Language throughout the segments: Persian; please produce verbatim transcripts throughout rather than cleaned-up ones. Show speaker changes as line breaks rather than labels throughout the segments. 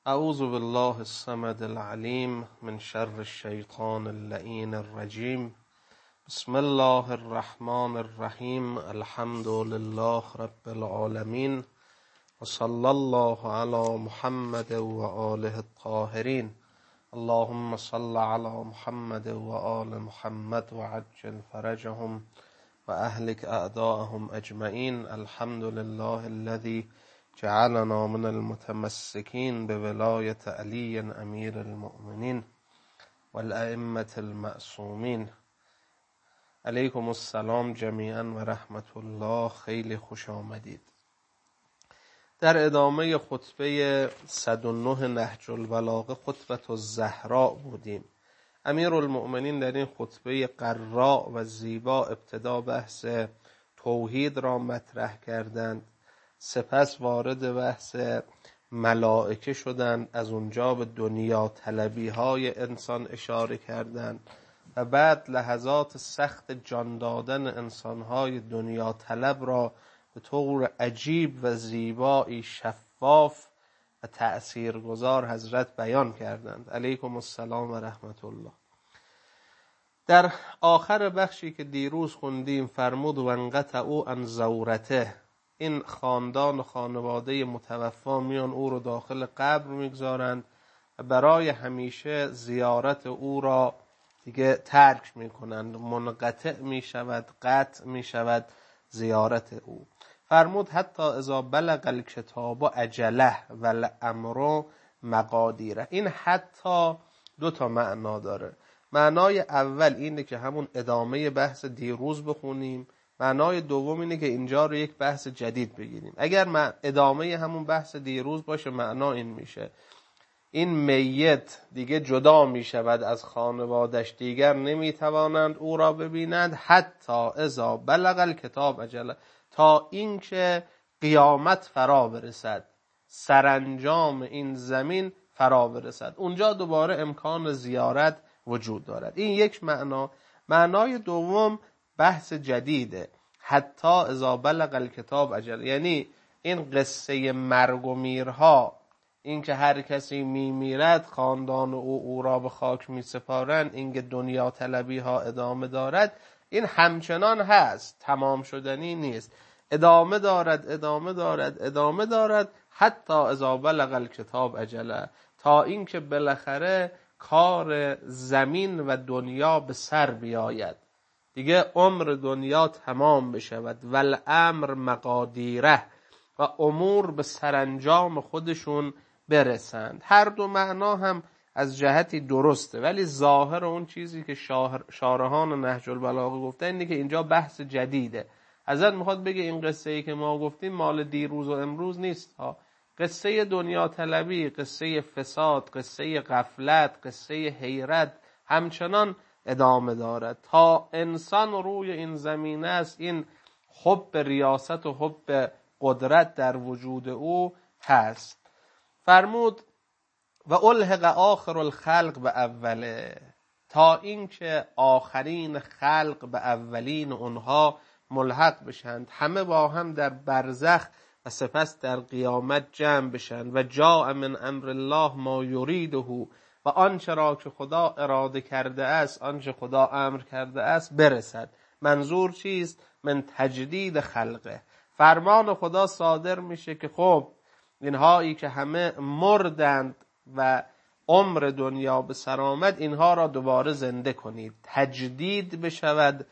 اعوذ بالله الصمد العلیم من شر الشیطان اللعین الرجیم. بسم الله الرحمن الرحیم. الحمد لله رب العالمین و صلی الله علی محمد و آله الطاهرین. اللهم صل علی محمد و آل محمد و عجل فرجهم و اهلک اعداءهم اجمعین. الحمد لله الذي جعلنا من المتمسكين بولاية علي امیر المؤمنین والائمة المعصومین. علیکم السلام جمیعا و رحمت الله. خیلی خوش آمدید. در ادامه خطبه صد و نه نهج البلاغه خطبه الزهراء بودیم. امیر المؤمنین در این خطبه قراء و زیبا ابتدا بحث توحید را مطرح کردند، سپس وارد بحث ملائکه شدند، از اونجا به دنیا طلبی های انسان اشاره کردند و بعد لحظات سخت جان دادن انسان های دنیا طلب را به طور عجیب و زیبایی شفاف و تأثیرگذار حضرت بیان کردند. علیکم السلام و رحمت الله. در آخر بخشی که دیروز خوندیم فرمود و انقطعوا عن زورته، این خاندان و خانواده متوفا میان او رو داخل قبر میگذارند و برای همیشه زیارت او را دیگه ترک میکنند، منقطع میشود، قطع میشود زیارت او. فرمود حتی اذا بلغ الکتاب اجله و الامر مقادیره. این حتی دو تا معنا داره. معنای اول اینه که همون ادامه بحث دیروز بخونیم، معنای دوم اینه که اینجا رو یک بحث جدید بگیریم. اگر ادامه همون بحث دیروز باشه معنا این میشه این میت دیگه جدا میشود از خانوادش، دیگر نمیتوانند او را ببینند حتی اذا بلغ الکتاب اجله، تا اینکه قیامت فرا برسد، سرانجام این زمین فرا برسد، اونجا دوباره امکان زیارت وجود دارد. این یک معنا. معنای دوم بحث جدیده، حتی اذا بلغ الکتاب اجل، یعنی این قصه مرگ و میرها، این که هر کسی میمیرد خاندان او او را به خاک میسپارند، این که دنیا طلبی ها ادامه دارد، این همچنان هست، تمام شدنی نیست، ادامه دارد ادامه دارد ادامه دارد حتی اذا بلغ الکتاب اجله، تا این که بالاخره کار زمین و دنیا به سر بیاید، دیگه عمر دنیا تمام بشود و الامر مقادیره، و امور به سرانجام خودشون برسند. هر دو معنا هم از جهتی درسته، ولی ظاهر اون چیزی که شارحان نهج البلاغه گفتن اینه که اینجا بحث جدیده. حضرت میخواد بگه این قصه ای که ما گفتیم مال دیروز و امروز نیست ها. قصه دنیا طلبی، قصه فساد، قصه غفلت، قصه حیرت همچنان ادامه دارد تا انسان روی این زمینه است. این حب ریاست و حب قدرت در وجود او هست. فرمود و الحق آخر الخلق به اوله، تا اینکه آخرین خلق به اولین اونها ملحق بشند، همه با هم در برزخ و سپس در قیامت جمع بشند. و جاء من امر الله ما یریده، و آنچه را که خدا اراده کرده است، آنچه خدا امر کرده است برسد. منظور چیست؟ من تجدید خلقه. فرمان خدا صادر میشه که خب اینهایی که همه مردند و عمر دنیا به سر آمد، اینها را دوباره زنده کنید، تجدید بشود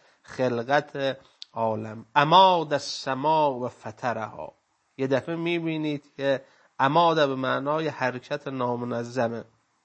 خلقت عالم. اماد السما و فترها، یه دفعه میبینید که اماده به معنای حرکت نامنظمه،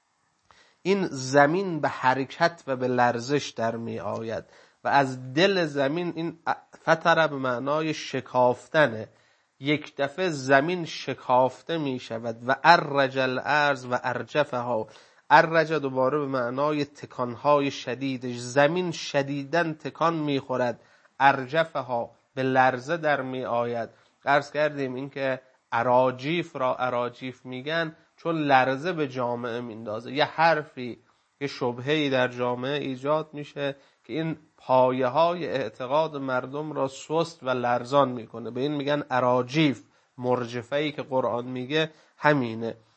این زمین به حرکت و به لرزش در می آید و از دل زمین، این فتره به معنای شکافتنه، یک دفعه زمین شکافته می شود. و ارج الارض و ارجفها، ارج دوباره به معنای تکانهای شدیدش، زمین شدیدن تکان می خورد، ارجفها به لرزه در می آید. عرض کردیم این که اراجیف را اراجیف میگن چون لرزه به جامعه میندازه. یه حرفی، یه شبهه‌ای در جامعه ایجاد میشه که این پایه های اعتقاد مردم را سست و لرزان میکنه، به این میگن اراجیف. مرجفه‌ای که قرآن میگه همینه.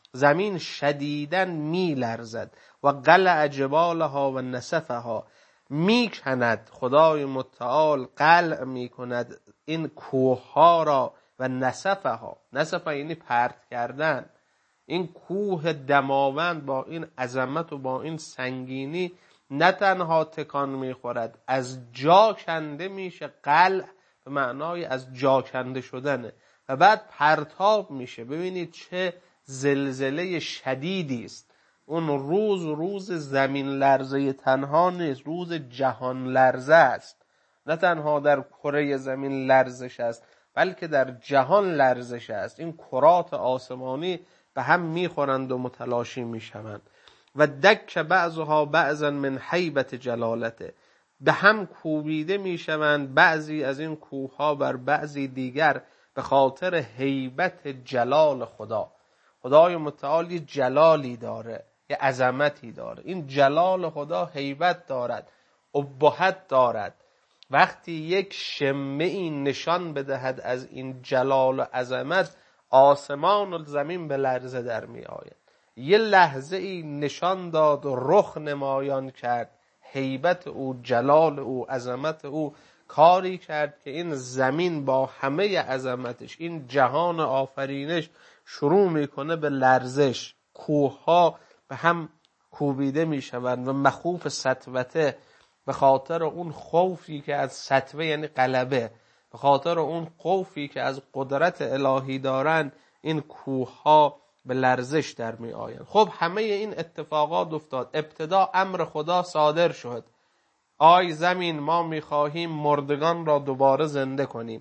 زمین شدیداً می لرزد و قلع جبالها و نسفها، می کند خدای متعال، قلع می کند این کوه ها را و نسفها. نسفها یعنی پرت کردن. این کوه دماوند با این عظمت و با این سنگینی نه تنها تکان میخورد، از جا کنده میشه. قلع به معنای از جا کنده شدنه و بعد پرتاب میشه. ببینید چه زلزله شدیدی است. اون روز روز زمین لرزه تنها نیست، روز جهان لرزه است. نه تنها در کره زمین لرزش است، بلکه در جهان لرزش است. این کرات آسمانی به هم میخورند و متلاشی میشوند. و دک بعضها بعضا من هیبت جلالته، به هم کوبیده میشوند بعضی از این کوه ها بر بعضی دیگر به خاطر هیبت جلال خدا. خدای متعال یه جلالی داره، یه عظمتی داره. این جلال خدا هیبت دارد، ابهت دارد. وقتی یک شمعی نشان بدهد از این جلال و عظمت، آسمان و زمین به لرزه در می آید. یه لحظه ای نشان داد و رخ نمایان کرد، هیبت او، جلال او، عظمت او کاری کرد که این زمین با همه عظمتش، این جهان آفرینش شروع میکنه به لرزش. کوه ها به هم کوبیده میشوند و مخوف سطوته، به خاطر اون خوفی که از سطوه یعنی غلبه، به خاطر اون خوفی که از قدرت الهی دارن، این کوه ها به لرزش در می آیند. خب همه این اتفاقات افتاد. ابتدا امر خدا صادر شد، آی زمین ما می خواهیم مردگان را دوباره زنده کنیم.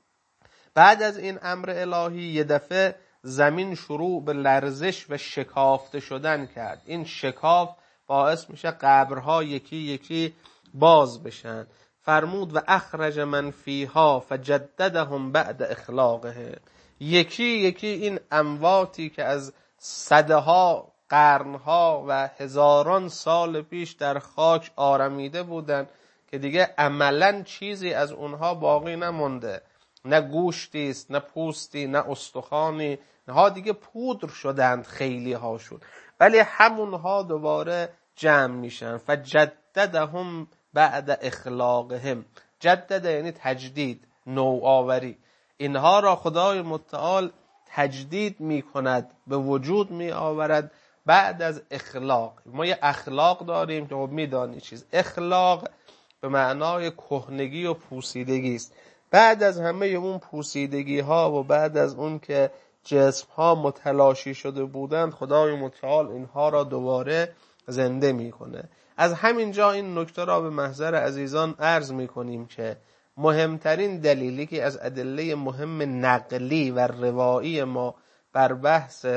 بعد از این امر الهی یه دفعه زمین شروع به لرزش و شکافته شدن کرد. این شکاف باعث میشه قبرها یکی یکی باز بشن. فرمود و اخرج من فیها فجددهم بعد اخلاقه، یکی یکی این امواتی که از صدها قرنها و هزاران سال پیش در خاک آرمیده بودن که دیگه عملاً چیزی از اونها باقی نمونده، نه گوشتی است، نه پوستی، نه استخوانی، نه دیگه پودر شدند خیلی هاشون، ولی همونها دوباره جمع میشن. فجددهم بعد اخلاقهم، جدد یعنی تجدید، نوآوری. اینها را خدای متعال تجدید می کند، به وجود می آورد بعد از اخلاق. ما یه اخلاق داریم که می دانی چیز اخلاق به معنای کهنگی و پوسیدگی است. بعد از همه اون پوسیدگی ها و بعد از اون که جسم ها متلاشی شده بودند، خدای متعال اینها را دوباره زنده می کنه. از همین جا این نکته را به محضر عزیزان عرض می کنیم که مهمترین دلیلی که از ادله مهم نقلی و روایی ما بر بحث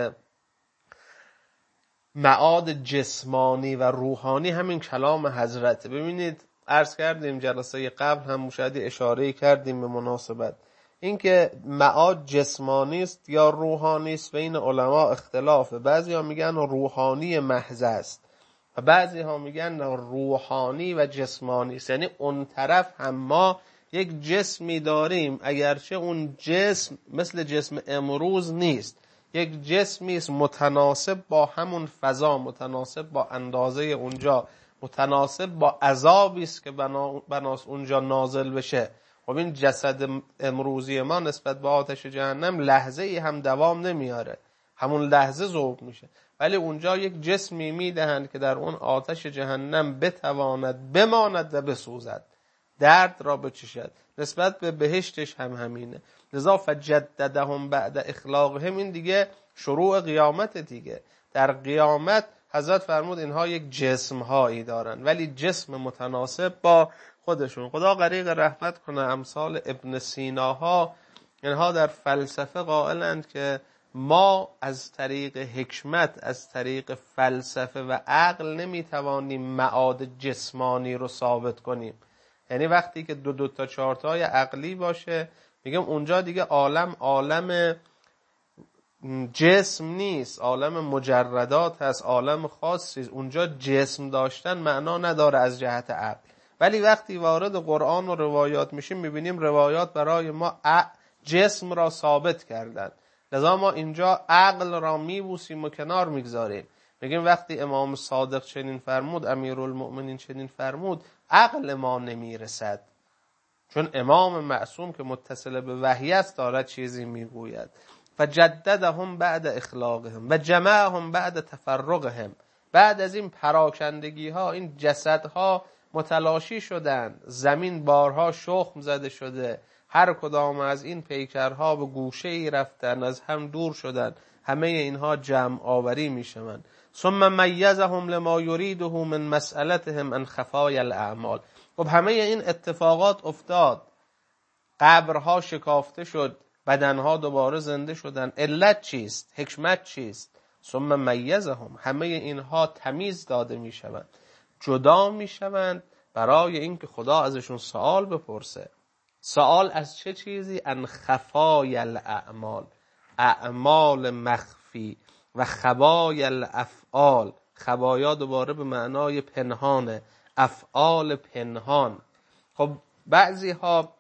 معاد جسمانی و روحانی همین کلام حضرت. ببینید عرض کردیم جلسه قبل هم مشاهده اشاره کردیم به مناسبت اینکه معاد جسمانی است یا روحانی است، بین علما اختلافه. بعضی ها میگن روحانی محض است و بعضی ها میگن روحانی و جسمانی است. یعنی اون طرف هم ما یک جسمی داریم، اگرچه اون جسم مثل جسم امروز نیست، یک جسمی است متناسب با همون فضا، متناسب با اندازه اونجا، متناسب با عذابی است که بنا بناس اونجا نازل بشه. خب این جسد امروزی ما نسبت به آتش جهنم لحظه ای هم دوام نمیاره، همون لحظه ذوب میشه، ولی اونجا یک جسمی میدهند که در اون آتش جهنم بتواند بماند و بسوزد، درد را بچشد. نسبت به بهشتش هم همینه. لذا فجددهم بعد اخلاقهم، این دیگه شروع قیامت دیگه. در قیامت حضرت فرمود اینها یک جسم هایی دارن، ولی جسم متناسب با خودشون. خدا غریق رحمت کنه امثال ابن سیناها، اینها در فلسفه قائلند که ما از طریق حکمت، از طریق فلسفه و عقل نمیتوانیم معاد جسمانی رو ثابت کنیم. یعنی وقتی که دو دو تا چهار تای عقلی باشه، میگم اونجا دیگه عالم عالم جسم نیست، عالم مجردات هست، عالم خاصی. اونجا جسم داشتن معنا نداره از جهت عقل. ولی وقتی وارد قرآن و روایات میشیم، میبینیم روایات برای ما جسم را ثابت کردن. لذا ما اینجا عقل را میبوسیم و کنار میگذاریم، میگیم وقتی امام صادق چنین فرمود، امیرالمؤمنین چنین فرمود، عقل ما نمیرسد، چون امام معصوم که متصل به وحی است دارد چیزی میگوید. فجددهم بعد اخلاقهم و جمعهم بعد تفرقهم. بعد از این پراکندگی ها این جسدها متلاشی شدند، زمین بارها شخم زده شده، هر کدام از این پیکرها به گوشه ای رفتن، از هم دور شدن، همه اینها جمع آوری می شوند. ثم میزهم لما یریده من مسئلتهم ان خفای الاعمال. خب همه این اتفاقات افتاد، قبرها شکافته شد، بدنها دوباره زنده شدن، علت چیست؟ حکمت چیست؟ ثم میزهم، همه اینها تمیز داده می شوند، جدا می شوند برای اینکه خدا ازشون سوال بپرسه. سوال از چه چیزی؟ ان خفای الاعمال، اعمال مخفی و خبای الافعال. خبایا دوباره به معنای پنهانه، افعال پنهان. خب بعضی ها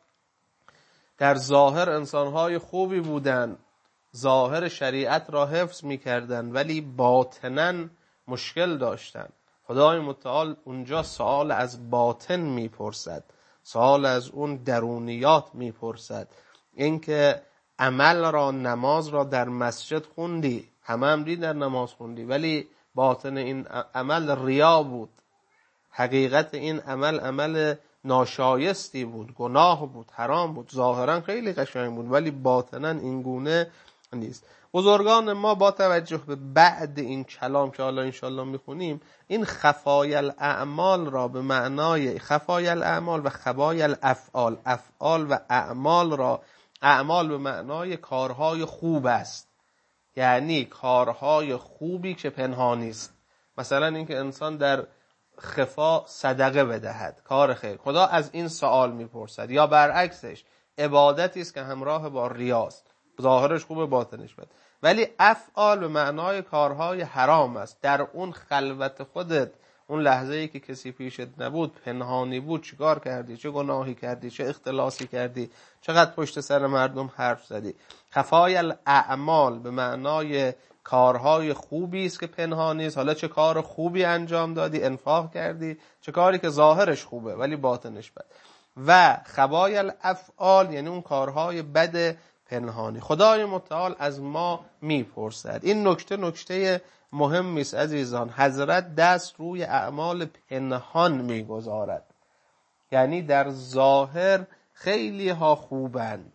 در ظاهر انسانهای خوبی بودن، ظاهر شریعت را حفظ می‌کردند، ولی باطناً مشکل داشتند. خدای متعال اونجا سوال از باطن میپرسد، سوال از اون درونیات میپرسد. اینکه عمل را، نماز را در مسجد خوندی، همه هم دیدن نماز خوندی، ولی باطن این عمل ریا بود، حقیقت این عمل عمل ناشایستی بود، گناه بود، حرام بود. ظاهرا خیلی قشنگ بود ولی باطنا این گونه نیست. بزرگان ما با توجه به بعد این کلام که حالا انشالله میخونیم، این خفای الاعمال را به معنای خفای الاعمال و خبای الافعال، افعال و اعمال را، اعمال به معنای کارهای خوب است، یعنی کارهای خوبی که پنهانی است. مثلا اینکه انسان در خفا صدقه بدهد، کار خیر، خدا از این سوال میپرسد. یا برعکسش، عبادتی است که همراه با ریاست، ظاهرش خوبه باطنش بد. ولی افعال به معنای کارهای حرام است، در اون خلوت خودت، اون لحظه‌ای که کسی پیشت نبود، پنهانی بود، چیکار کردی، چه گناهی کردی، چه اختلاسی کردی، چقدر پشت سر مردم حرف زدی. خفای الاعمال به معنای کارهای خوبی است که پنهانی است. حالا چه کار خوبی انجام دادی، انفاق کردی، چه کاری که ظاهرش خوبه ولی باطنش بد. و خبای الافعال یعنی اون کارهای بد پنهانی. خدای متعال از ما میپرسد. این نکته نکته مهمی است عزیزان. حضرت دست روی اعمال پنهان میگذارد، یعنی در ظاهر خیلی ها خوبند،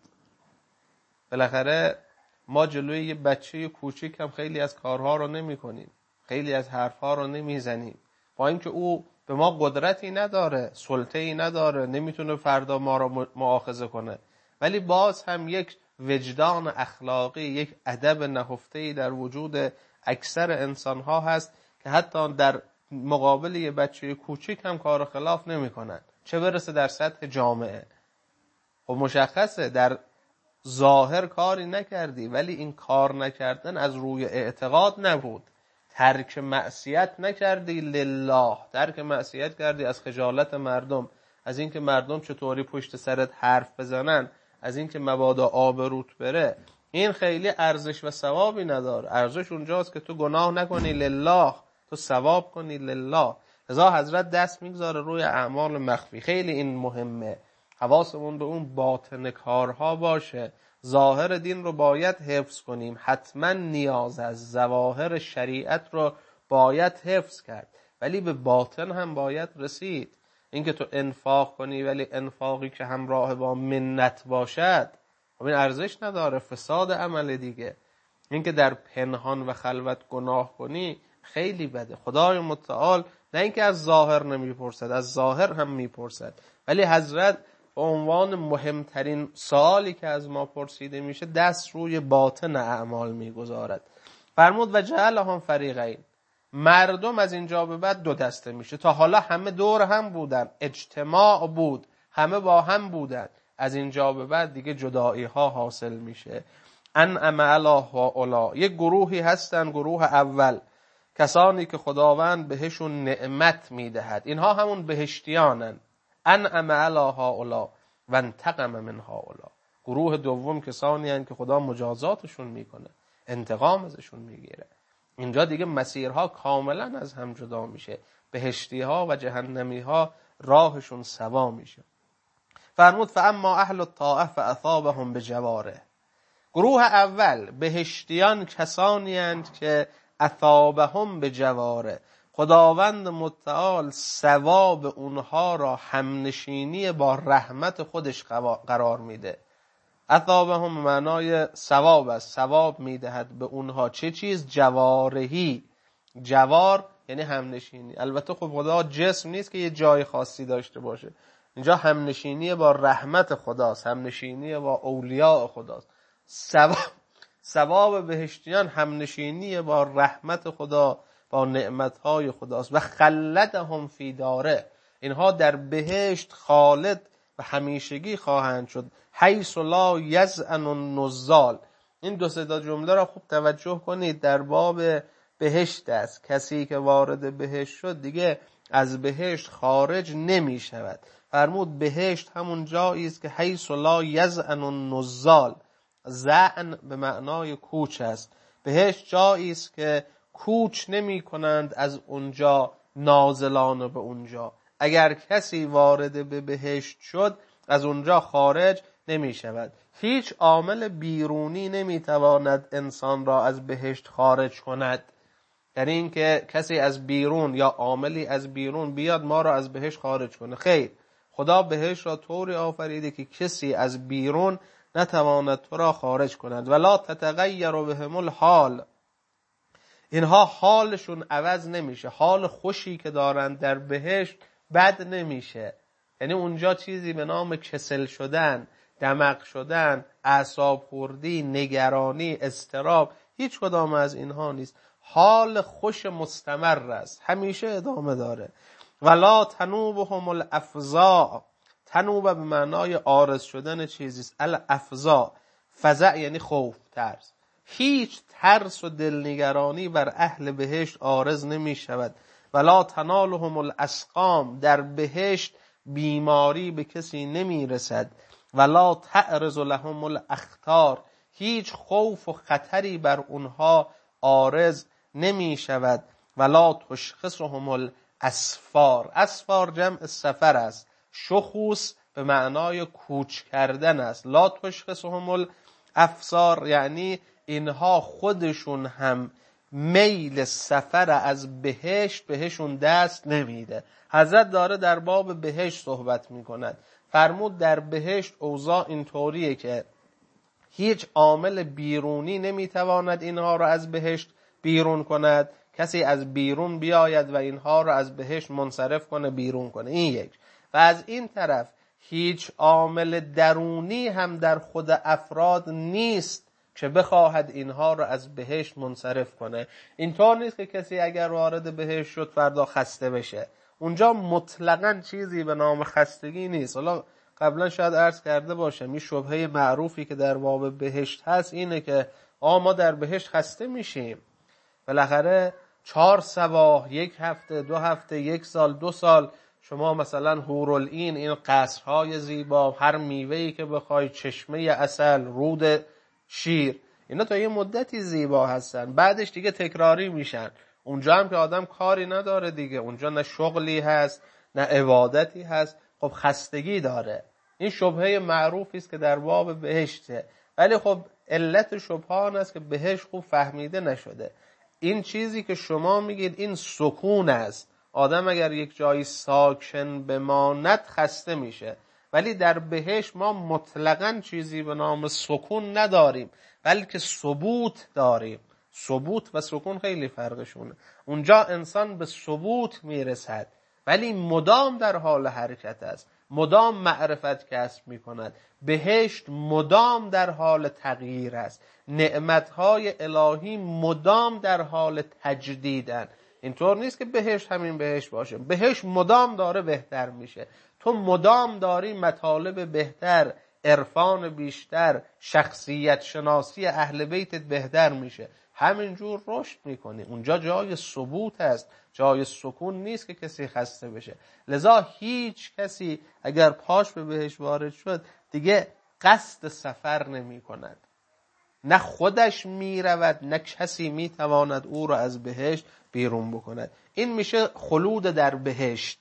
بالاخره ما جلوی یه بچه کوچیک هم خیلی از کارها رو نمی کنیم، خیلی از حرفها رو نمی زنیم، با اینکه او به ما قدرتی نداره، سلطه‌ای نداره، نمیتونه فردا ما رو مؤاخذه کنه، ولی باز هم یک وجدان اخلاقی، یک ادب نهفته‌ای در وجود اکثر انسان‌ها هست که حتی در مقابل یه بچه کوچیک هم کار خلاف نمی‌کنن، چه برسه در سطح جامعه. خب مشخصه در ظاهر کاری نکردی، ولی این کار نکردن از روی اعتقاد نبود. ترک معصیت نکردی لله، ترک معصیت کردی از خجالت مردم، از اینکه مردم چطوری پشت سرت حرف بزنن، از اینکه مبادا آبروت بره. این خیلی ارزش و ثوابی نداره. ارزش اونجاست که تو گناه نکنی لله، تو ثواب کنی لله. لذا حضرت دست میگذاره روی اعمال مخفی. خیلی این مهمه، حواسمون به اون باطن کارها باشه. ظاهر دین رو باید حفظ کنیم، حتما نیاز از ظواهر شریعت رو باید حفظ کرد، ولی به باطن هم باید رسید. اینکه تو انفاق کنی ولی انفاقی که همراه با منت باشد، خب این ارزش نداره، فساد عمل دیگه. اینکه در پنهان و خلوت گناه کنی خیلی بده. خدای متعال نه اینکه از ظاهر نمیپرسد، از ظاهر هم میپرسد، ولی حضرت به عنوان مهمترین سوالی که از ما پرسیده میشه دست روی باطن اعمال میگذارد. فرمود و جعلهم فریقین، مردم از اینجا به بعد دو دسته میشه. تا حالا همه دور هم بودن، اجتماع بود، همه با هم بودن، از اینجا به بعد دیگه جدایی ها حاصل میشه. انعم علی هؤلاء، یک گروهی هستن، گروه اول کسانی که خداوند بهشون نعمت میدهد، اینها همون بهشتیانن. انعم علی هؤلاء و انتقم من هؤلاء، گروه دوم کسانی هستند که خدا مجازاتشون میکنه، انتقام ازشون میگیره. اینجا دیگه مسیرها کاملا از هم جدا میشه، بهشتی ها و جهنمی ها راهشون سوا میشه. فرمود فاما اهل الطاعه فاثابهم بجواره. گروه اول بهشتیان کسانی اند که اثابهم بجواره، خداوند متعال ثواب اونها را همنشینی با رحمت خودش قرار میده. اثابهم معنای ثواب است، ثواب میدهد به اونها. چه چیز؟ جوارهی. جوار یعنی همنشینی. البته خب خدا جسم نیست که یه جای خاصی داشته باشه، اینجا همنشینی با رحمت خداست، همنشینی با اولیاء خداست. ثواب ثواب بهشتیان همنشینی با رحمت خدا، با نعمتهای خداست. و خلدهم فی داره، اینها در بهشت خالد و همیشگی خواهند شد. حیث لا یزعن النزال. این دو سه تا جمله را خوب توجه کنید، در باب بهشت است. کسی که وارد بهشت شد دیگه از بهشت خارج نمی شود. فرمود بهشت همون جایی است که حیث لا یزعن النزال. زعن به معنای کوچ است. بهشت جایی است که کوچ نمی کنند از اونجا نازلان به اونجا. اگر کسی وارد به بهشت شد از اونجا خارج نمی شود. هیچ عامل بیرونی نمی تواند انسان را از بهشت خارج کند. یعنی این که کسی از بیرون یا عاملی از بیرون بیاد ما را از بهشت خارج کنه، خیر. خدا بهشت را طوری آفریده که کسی از بیرون نتواند تو را خارج کند. ولا تتغیر بهم الحال. اینها حالشون عوض نمیشه، حال خوشی که دارن در بهشت بد نمیشه. یعنی اونجا چیزی به نام کسل شدن، دمق شدن، اعصاب خوردی، نگرانی، اضطراب، هیچ کدام از اینها نیست. حال خوش مستمر است، همیشه ادامه داره. ولا تنوبهم الافزاع. تنوب به معنای عارض شدن چیزیست. الافزاع فزع یعنی خوف، ترس. هیچ ترس و دلنگرانی بر اهل بهشت عارض نمی شود. ولا تنالهم الاسقام. در بهشت بیماری به کسی نمی رسد. ولا تعرض لهم الاخطار. هیچ خوف و خطری بر اونها عارض نمی شود. ولا تشخصهم الاسفار. اسفار جمع سفر است. شخوص به معنای کوچ کردن است. لا تشخصهم الافسار یعنی اینها خودشون هم میل سفر از بهشت بهشون دست نمیده. حضرت داره در باب بهشت صحبت میکند. فرمود در بهشت اوضاع اینطوریه که هیچ عامل بیرونی نمیتواند اینها را از بهشت بیرون کند. کسی از بیرون بیاید و اینها را از بهشت منصرف کنه، بیرون کنه. این یک. و از این طرف هیچ عامل درونی هم در خود افراد نیست که بخواهد اینها را از بهشت منصرف کنه. اینطور نیست که کسی اگر وارد بهشت شد فردا خسته بشه. اونجا مطلقاً چیزی به نام خستگی نیست. حالا قبلا شاید عرض کرده باشم این شبهه معروفی که در باب بهشت هست اینه که آ ما در بهشت خسته میشیم. بالاخره چهار صباح، یک هفته، دو هفته، یک سال، دو سال شما مثلا حورالعین، این قصرهای زیبا، هر میوهی که بخوای، چشمه عسل، رود شیر، اینا تا یه مدتی زیبا هستن، بعدش دیگه تکراری میشن. اونجا هم که آدم کاری نداره دیگه، اونجا نه شغلی هست نه عبادتی هست، خب خستگی داره. این شبهه معروفی است که در باب بهشته. ولی خب علت شبهه آن است که بهشت خوب فهمیده نشده. این چیزی که شما میگید این سکون است. آدم اگر یک جایی ساکن بماند خسته میشه، ولی در بهشت ما مطلقاً چیزی به نام سکون نداریم، بلکه ثبوت داریم. ثبوت و سکون خیلی فرقشونه. اونجا انسان به ثبوت میرسد ولی مدام در حال حرکت است، مدام معرفت کسب میکند. بهشت مدام در حال تغییر است. نعمتهای الهی مدام در حال تجدیدن. اینطور نیست که بهشت همین بهشت باشه. بهشت مدام داره بهتر میشه. تو مدام داری مطالب بهتر، عرفان بیشتر، شخصیت شناسی اهل بیتت بهتر میشه. همینجور رشد میکنی. اونجا جای ثبوت است، جای سکون نیست که کسی خسته بشه. لذا هیچ کسی اگر پاش به بهشت وارد شد دیگه قصد سفر نمی کند، نه خودش می رود نه کسی می تواند او را از بهشت بیرون بکند. این میشه خلود در بهشت.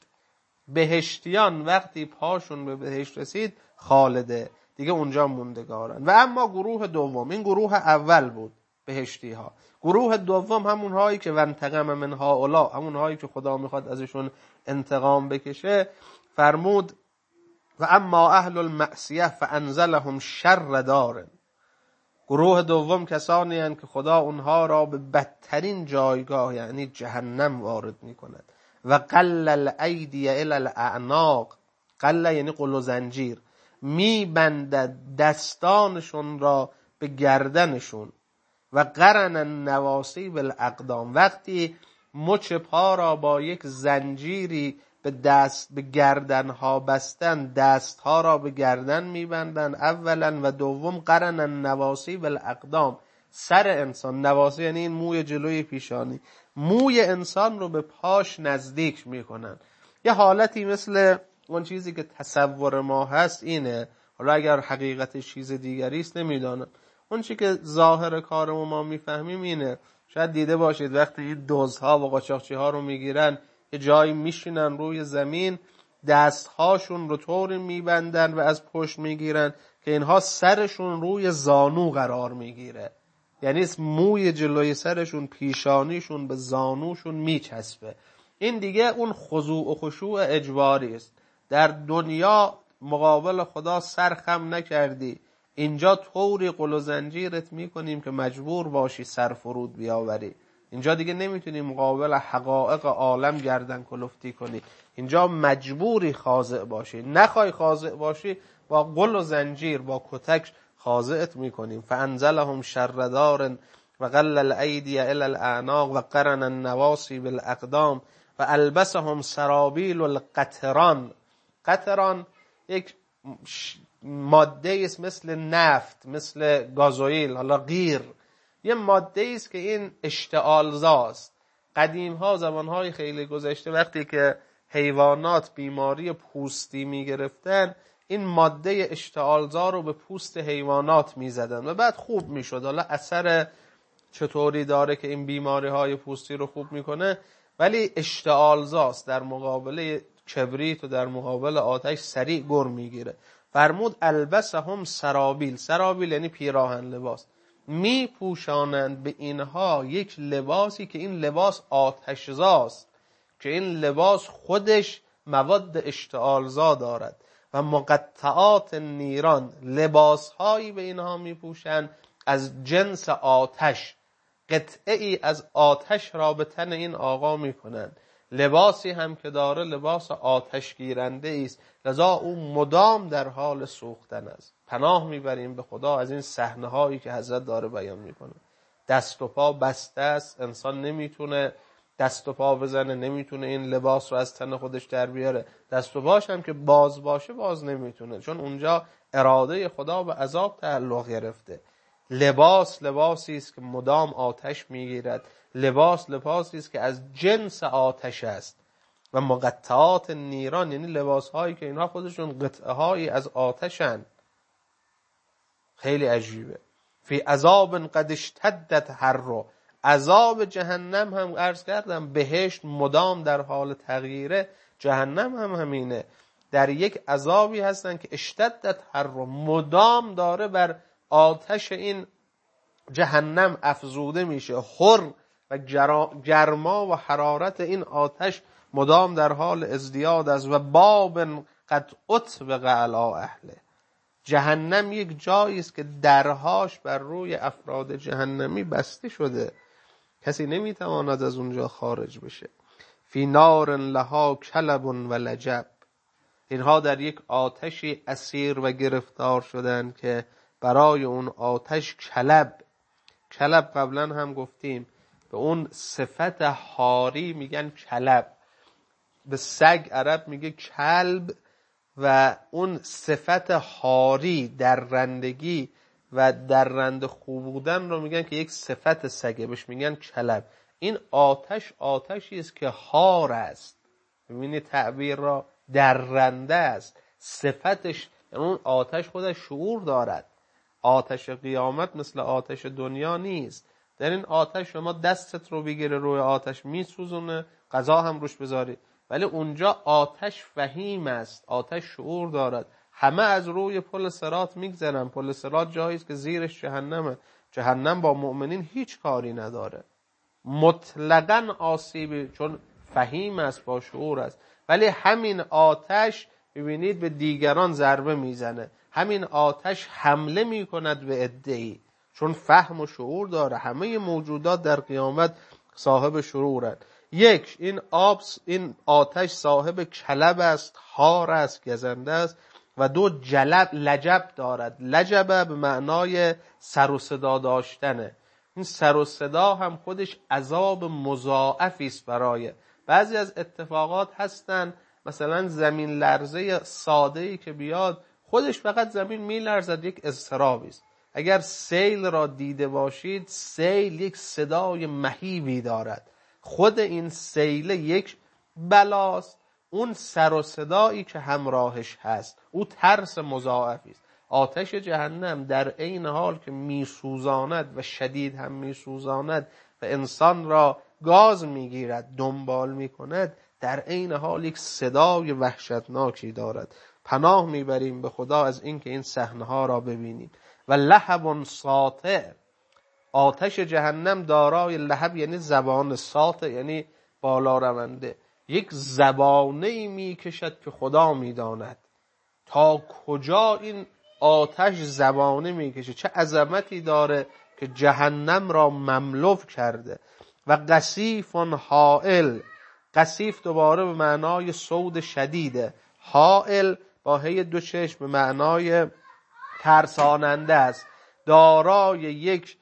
بهشتیان وقتی پاشون به بهشت رسید خالده، دیگه اونجا موندگارن. و اما گروه دوم، این گروه اول بود بهشتی ها. گروه دوم همون هایی که وانتقم من هؤلاء، همون هایی که خدا میخواد ازشون انتقام بکشه، فرمود و اما اهل المعصیه فانزلهم شر دار. گروه دوم کسانی هستند که خدا اونها را به بدترین جایگاه یعنی جهنم وارد میکند. و قل الایدی الی الاعناق، قل یعنی قل و زنجیر، میبندد دستانشون را به گردنشون. و قرن النواصی بالاقدام، وقتی مچ پا را با یک زنجیری به دست به گردنها بستن، دستها را به گردن میبندن اولا، و دوم قرن النواصی بالاقدام، سر انسان، نواصی یعنی این موی جلوی پیشانی، موی انسان رو به پاش نزدیک میکنن. یه حالتی مثل اون چیزی که تصور ما هست اینه، حالا اگر حقیقت چیز دیگری است نمیدانم. اون چی که ظاهر کار ما میفهمیم اینه، شاید دیده باشید وقتی این دزدها و قاچاقچی ها رو میگیرن یه جایی میشینن روی زمین، دستهاشون رو طوری میبندن و از پشت میگیرن که اینها سرشون روی زانو قرار میگیره، یعنی موی جلوی سرشون پیشانیشون به زانوشون میچسبه. این دیگه اون خضوع و خشوع اجباری است. در دنیا مقابل خدا سر خم نکردی، اینجا طوری قل و زنجیرت میکنیم که مجبور باشی سر فرود بیاوری. اینجا دیگه نمیتونی مقابل حقایق عالم گردن کلفتی کنی، اینجا مجبوری خاضع باشی. نخوای خاضع باشی با قل و زنجیر با کتک خاضعت میکنیم. فانزلهم شر دار و قل الایدی الی الاعناق و قرن النواصی بالاقدام و البسهم سرابیل القطران. قطران یک ماده است مثل نفت، مثل گازوئیل، حالا غیر، یه ماده است که این اشتعالزاست. قدیم ها، زمان های خیلی گذشته، وقتی که حیوانات بیماری پوستی می گرفتن، این ماده اشتعالزا رو به پوست حیوانات می زدن و بعد خوب می شد. حالا اثر چطوری داره که این بیماری های پوستی رو خوب می کنه، ولی اشتعالزاست، در مقابل کبریت و در مقابل آتش سریع گر می گیره. فرمود البسهم سرابیل، سرابیل یعنی پیراهن، لباس، می پوشانند به اینها یک لباسی که این لباس آتشزاست، که این لباس خودش مواد اشتعالزا دارد. و مقطعات نیران، لباسهایی به اینها می پوشند از جنس آتش، قطعه ای از آتش را به تن این آقا می کنند. لباسی هم که داره لباس آتش گیرنده است، لذا او مدام در حال سوختن است. پناه میبریم به خدا از این صحنه هایی که حضرت داره بیان میکنه. دست و پا بسته است، انسان نمیتونه دست و پا بزنه، نمیتونه این لباس رو از تن خودش در بیاره. دست و پاش هم که باز باشه باز نمیتونه، چون اونجا اراده خدا به عذاب تعلق گرفته. لباس لباسی است که مدام آتش میگیرد، لباس لباسی است که از جنس آتش است. و مقطعات نیران یعنی لباس هایی که اینها خودشون قطعه هایی از آتشن. خیلی عجیبه. فی عذاب قد اشتدت حر، عذاب جهنم هم عرض کردم، بهشت مدام در حال تغییره، جهنم هم همینه، در یک عذابی هستن که اشتدت حر، مدام داره بر آتش این جهنم افزوده میشه. حر و گرما و حرارت این آتش مدام در حال ازدیاد است. و باب قد اطبق علی اهله، جهنم یک جایی است که درهاش بر روی افراد جهنمی بسته شده، کسی نمیتواند از اونجا خارج بشه. فی نار لها کلب و لجب، اینها در یک آتشی اسیر و گرفتار شدن که برای اون آتش کلب، کلب قبلا هم گفتیم به اون صفت حاری میگن کلب، به سگ عرب میگه کلب، و اون صفت حاری در رندگی و در رند خوب بودن رو میگن که یک صفت سگه، بهش میگن کلب. این آتش آتشی است که حار است، ببینید تعبیر را، در رنده است، صفتش یعنی اون آتش خودش شعور دارد. آتش قیامت مثل آتش دنیا نیست. در این آتش شما دستت رو بگیره روی آتش میسوزونه، غذا هم روش بذاری، ولی اونجا آتش فهیم است، آتش شعور دارد. همه از روی پل صراط میگذرن. پل صراط جایی است که زیرش جهنمه. جهنم با مؤمنین هیچ کاری نداره، مطلقاً آسیبی، چون فهیم است، با شعور است. ولی همین آتش ببینید به دیگران ضربه میزنه، همین آتش حمله میکند به عده‌ای، چون فهم و شعور داره. همه موجودات در قیامت صاحب شعورند. یک، این آب، این آتش صاحب کلب است، هار است، گزنده است. و دو، جلب، لجب دارد. لجب به معنای سر و صدا داشتنه. این سر و صدا هم خودش عذاب مضاعفی است برای بعضی از اتفاقات هستن. مثلا زمین لرزه ساده‌ای که بیاد، خودش فقط زمین میلرزد، یک اضطرابی است. اگر سیل را دیده باشید، سیل یک صدای مهیبی دارد. خود این سیل یک بلاست. اون سر و صدایی که همراهش هست، او ترس مضاعفی است. آتش جهنم در عین حال که میسوزاند و شدید هم میسوزاند و انسان را گاز میگیرد، دنبال میکند، در عین حال یک صدای وحشتناکی دارد. پناه میبریم به خدا از اینکه این صحنه ها را ببینیم. و لهب ساطع، آتش جهنم دارای لهب یعنی زبان، ساطع یعنی بالا رونده. یک زبانه‌ای میکشد که خدا میداند تا کجا این آتش زبانه میکشه، چه عظمتی داره که جهنم را مملو کرده. و قصیف حائل، قصیف دوباره به معنای صوت شدیده، حائل با هی دو چشم به معنای ترساننده است، دارای یک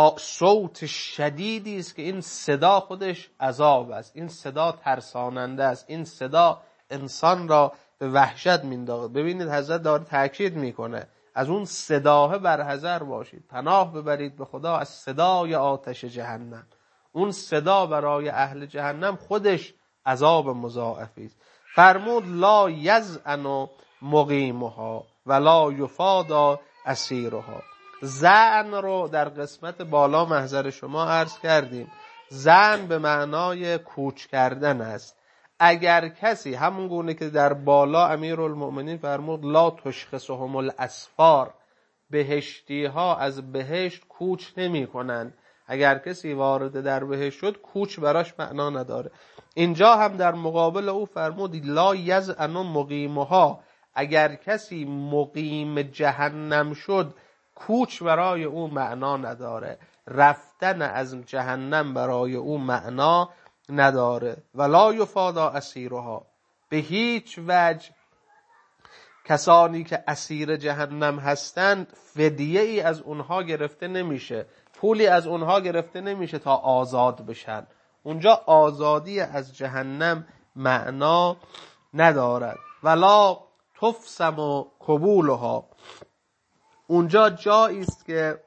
صوت شدیدی است که این صدا خودش عذاب است، این صدا ترساننده است، این صدا انسان را به وحشت میندازه. ببینید حضرت داره تاکید میکنه از اون صداه برحذر باشید، پناه ببرید به خدا از صدای آتش جهنم. اون صدا برای اهل جهنم خودش عذاب مضاعفی است. فرمود لا یزعن مقیمها ولا یفادا اسیرها. زعن رو در قسمت بالا محضر شما عرض کردیم. زعن به معنای کوچ کردن است. اگر کسی، همون گونه که در بالا امیرالمؤمنین فرمود لا تشخصهم الاسفار، بهشتی ها از بهشت کوچ نمی کنند. اگر کسی وارد در بهشت شد، کوچ براش معنا نداره. اینجا هم در مقابل او فرمود لا یزعن مقیمها، اگر کسی مقیم جهنم شد، کوچ برای او معنا نداره، رفتن از جهنم برای او معنا نداره. ولا یفادا اسیرها، به هیچ وجه کسانی که اسیر جهنم هستند فدیه ای از اونها گرفته نمیشه، پولی از اونها گرفته نمیشه تا آزاد بشن. اونجا آزادی از جهنم معنا ندارد. ولا تفسم و کبولها، اونجا جایی است که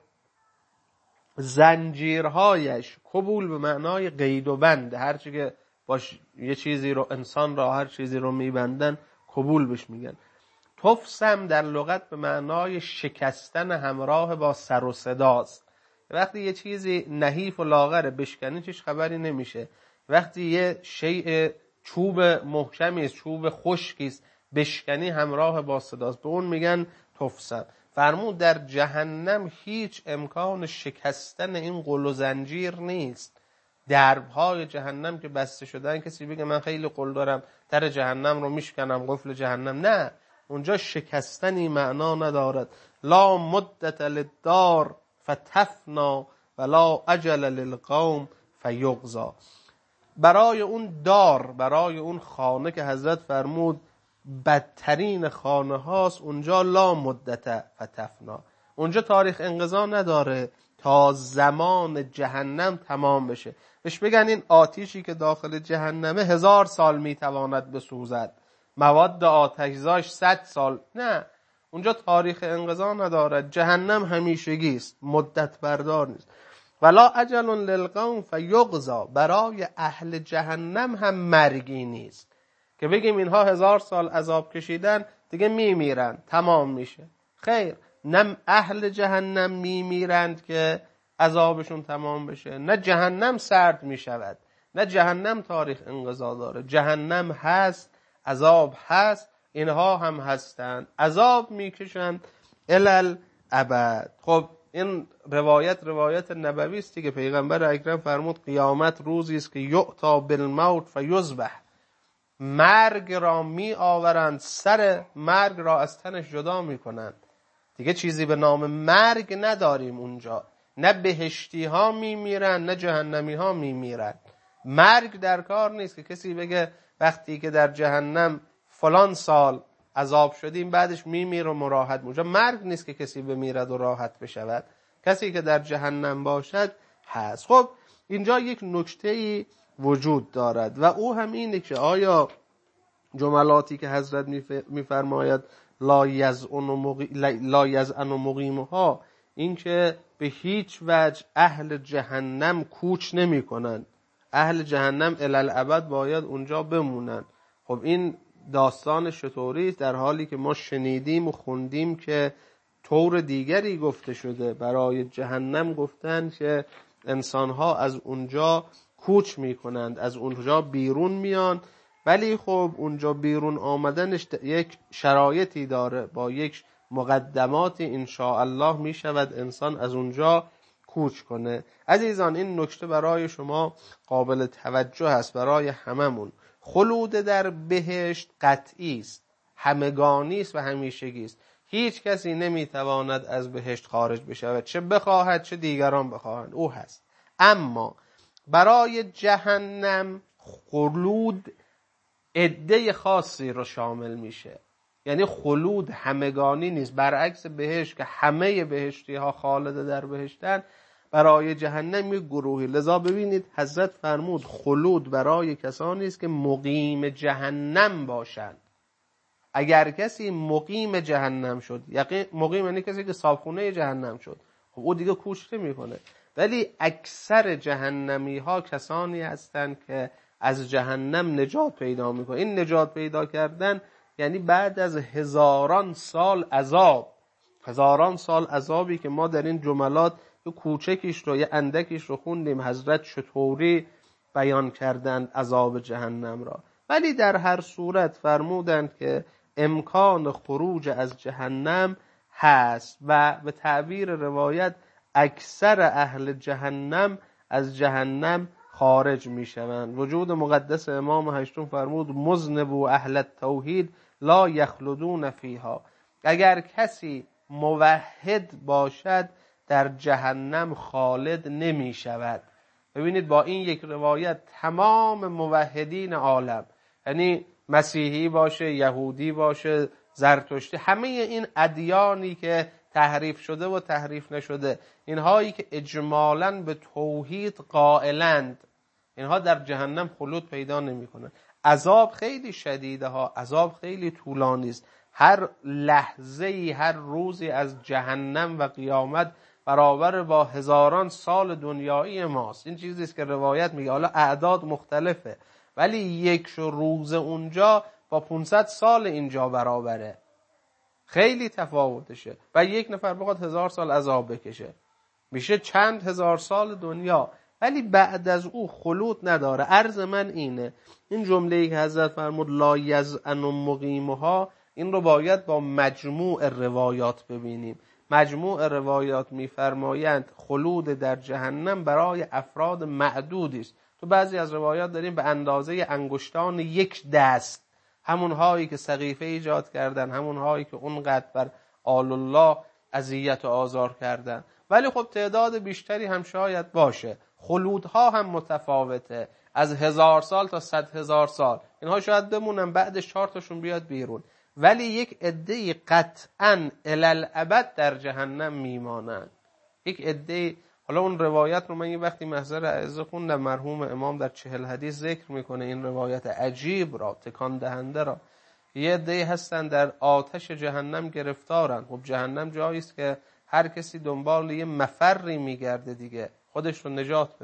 زنجیرهایش، کبول به معنای قید و بند، هرچی که باش یه چیزی رو، انسان را هر چیزی رو میبندن کبول بهش میگن. تفسم در لغت به معنای شکستن همراه با سر و صداست. وقتی یه چیزی نحیف و لاغره بشکنی چیش خبری نمیشه. وقتی یه شیء چوب محکمی است، چوب خشکی است، بشکنی همراه با صداست، به اون میگن تفسم. فرمود در جهنم هیچ امکان شکستن این قل و زنجیر نیست. دربهای جهنم که بسته شدن، کسی بگه من خیلی قل دارم در جهنم رو میشکنم، قفل جهنم، نه، اونجا شکستنی معنا ندارد. لا مدت للدار فتفنا ولا اجل للقوم فیغزا. برای اون دار، برای اون خانه که حضرت فرمود بدترین خانه هاست، اونجا لا مدت فتفنا، اونجا تاریخ انقضا نداره تا زمان جهنم تمام بشه. بهش بگن این آتیشی که داخل جهنمه هزار سال میتواند بسوزد، مواد آتشزاش صد سال، نه، اونجا تاریخ انقضا ندارد. جهنم همیشگی است، مدت بردار نیست. ولا اجل للقوم فیغزا، برای اهل جهنم هم مرگی نیست. که بگیم اینها هزار سال عذاب کشیدن دیگه میمیرن تمام میشه. خیر، نه اهل جهنم میمیرند که عذابشون تمام بشه، نه جهنم سرد میشود، نه جهنم تاریخ انقضا داره. جهنم هست، عذاب هست، اینها هم هستند، عذاب میکشند الی الابد. خب این روایت روایت نبوی است که پیغمبر اکرم فرمود قیامت روزی است که یؤتی بالموت فیذبح، مرگ را می آورند، سر مرگ را از تنش جدا می کنند. دیگه چیزی به نام مرگ نداریم اونجا، نه بهشتی ها می میرن نه جهنمی ها می میرن. مرگ در کار نیست که کسی بگه وقتی که در جهنم فلان سال عذاب شدیم بعدش می میر و مراحت. اونجا مرگ نیست که کسی بمیرد و راحت بشود، کسی که در جهنم باشد هست. خب اینجا یک نکته‌ای وجود دارد و او هم اینه که آیا جملاتی که حضرت میفرماید لا یزعن مقی... لا یزعن مقیمها، این که به هیچ وجه اهل جهنم کوچ نمی کنند، اهل جهنم الی الابد باید اونجا بمونند. خب این داستان شطوری در حالی که ما شنیدیم و خوندیم که طور دیگری گفته شده. برای جهنم گفتن که انسانها از اونجا کوچ میکنند، از اونجا بیرون میان، ولی خب اونجا بیرون آمدنش یک شرایطی داره، با یک مقدماتی ان شاء الله میشود انسان از اونجا کوچ کنه. عزیزان این نکته برای شما قابل توجه است، برای هممون. خلود در بهشت قطعی است، همگانی است و همیشگی است. هیچ کسی نمیتواند از بهشت خارج بشود، چه بخواهد چه دیگران بخواهند، او هست. اما برای جهنم خلود عده خاصی رو شامل میشه، یعنی خلود همگانی نیست. برعکس بهشت که همه بهشتی ها خالد در بهشتن، برای جهنم یک گروهی. لذا ببینید حضرت فرمود خلود برای کسانی است که مقیم جهنم باشند. اگر کسی مقیم جهنم شد، یقین مقیم یعنی کسی که صاحبخونه جهنم شد، خب او دیگه کوچ نمیکنه. ولی اکثر جهنمی ها کسانی هستند که از جهنم نجات پیدا میکنه. این نجات پیدا کردن یعنی بعد از هزاران سال عذاب، هزاران سال عذابی که ما در این جملات یه کوچکیش رو یه اندکیش رو خوندیم، حضرت چطوری بیان کردند عذاب جهنم را. ولی در هر صورت فرمودند که امکان خروج از جهنم هست و به تعبیر روایت اکثر اهل جهنم از جهنم خارج می شوند. وجود مقدس امام هشتم فرمود مذنبوا اهل التوحید لا یخلدون فیها. اگر کسی موحد باشد در جهنم خالد نمی شود. ببینید با این یک روایت تمام موحدین عالم، یعنی مسیحی باشه، یهودی باشه، زرتشتی، همه این ادیانی که تحریف شده و تحریف نشده، اینهایی که اجمالاً به توحید قائلند، اینها در جهنم خلود پیدا نمی کنند. عذاب خیلی شدیده ها، عذاب خیلی طولانی است. هر لحظه‌ای، هر روزی از جهنم و قیامت برابر با هزاران سال دنیایی ماست. این چیزی است که روایت میگه. حالا اعداد مختلفه، ولی یک روز اونجا با پانصد سال اینجا برابره. خیلی تفاوتشه. و یک نفر بخواد هزار سال عذاب بکشه میشه چند هزار سال دنیا، ولی بعد از او خلود نداره. عرض من اینه، این جمله‌ای که حضرت فرمود لا یزعن مقیمها، این رو باید با مجموع روایات ببینیم. مجموع روایات میفرمایند خلود در جهنم برای افراد معدودی است. تو بعضی از روایات داریم به اندازه انگشتان یک دست، همون هایی که سقیفه ایجاد کردن، همون هایی که اونقدر بر آل الله اذیت و آزار کردن. ولی خب تعداد بیشتری هم شاید باشه. خلودها هم متفاوته، از هزار سال تا صد هزار سال. اینها شاید بمونن، بعدش چهار تاشون بیاد بیرون. ولی یک عده قطعاً الی الابد در جهنم میمانند. یک عده، حالا اون روایت رو من یه وقتی محضر اعزه خوندم، مرحوم امام در چهل حدیث ذکر میکنه این روایت عجیب را، تکان دهنده را. یه عده هستن در آتش جهنم گرفتارن. خب جهنم جایی است که هر کسی دنبال یه مفری میگرده دیگه، خودش رو نجات بده.